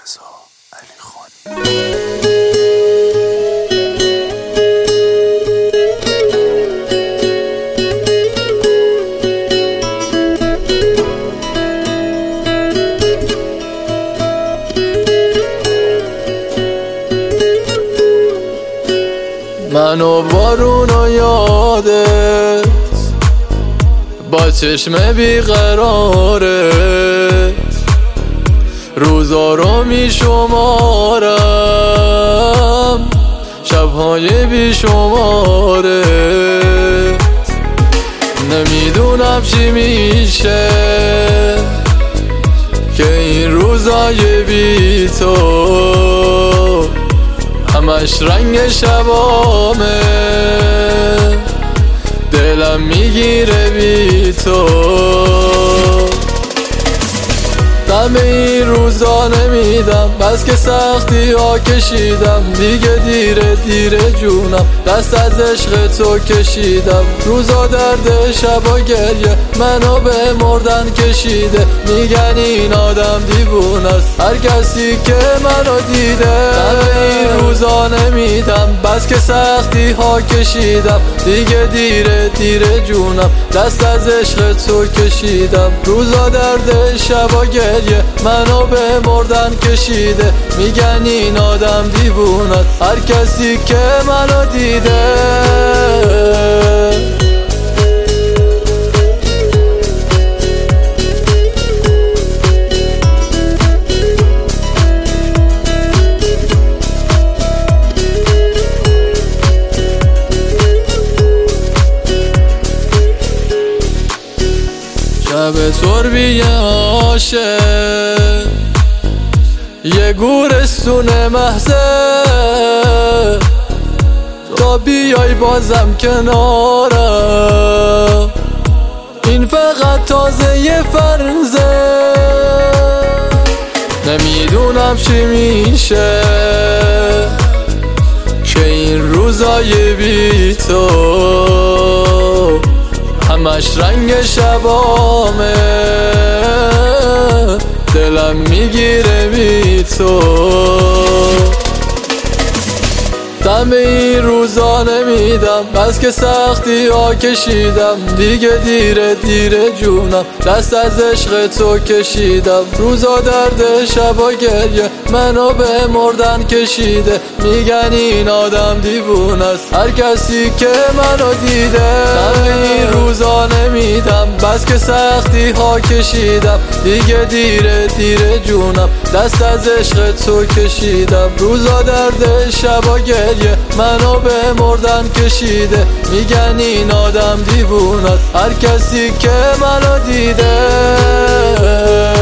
رضا علیخانی. منو بارون و یادت با چشم بیقرارت روزا رو می شمارم شبهای بی شمارت نمیدونم چی میشه که این روزای بی تو همش رنگ شبامه دلم میگیره بی تو دم این روزا نمیدم بس که سختی ها کشیدم دیگه دیره جونم دست از عشق تو کشیدم روزا درد شبا گریه منو به مردن کشیده میگن این آدم دیوونه است هر کسی که منو دیده دم این روزا نمیدم بس که سختی ها کشیدم دیگه دیره جونم دست از عشق تو کشیدم روزا درد شبا گریه منو به مردن کشیده میگن این آدم دیوونه است هر کسی که منو دیده شب سربی عاشق یه گورستون محضه تا بیای بازم کنارم این فقط تازه یه فرضه نمیدونم چی میشه که این روزای بی تو همش رنگ شبامه دلم میگیره بی تو دم این روزا نمیدم بس که سختی ها کشیدم دیگه دیره جونم دست از عشق تو کشیدم روزا درد شبا گریه منو به مردن کشیده میگن این آدم دیوونه است هر کسی که منو دیده دم این روزا نمیدم بس که سختی ها کشیدم دیگه دیره جونم دست از عشق تو کشیدم روزا درد شبا گریه منو به مردن کشیده میگن این آدم دیوونه است هر کسی که منو دیده